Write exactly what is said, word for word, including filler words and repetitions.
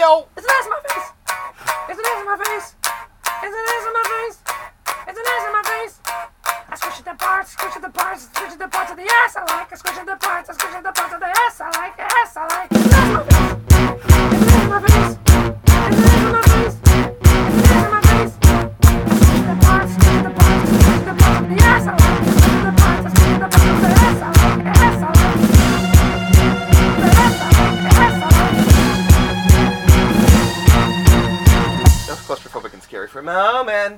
No! It's an ass in my face! It's an ass in my face! It's an ass in my face! It's an ass in my face! I squish at the parts, squish at the parts, squish at the parts of the ass I like. I squish at the parts, I squish at the parts of the ass I like. Ass I like. It's an ass in my face! It's an ass in my face! It's an ass in my face! It's an ass in my face! Squish at the parts, squish at the parts, squish at the parts of the ass I like. I squish at the parts, I squish at the parts of the ass I like. Ass I like. The ass I like. Ass I like. That was claustrophobic and scary for a moment.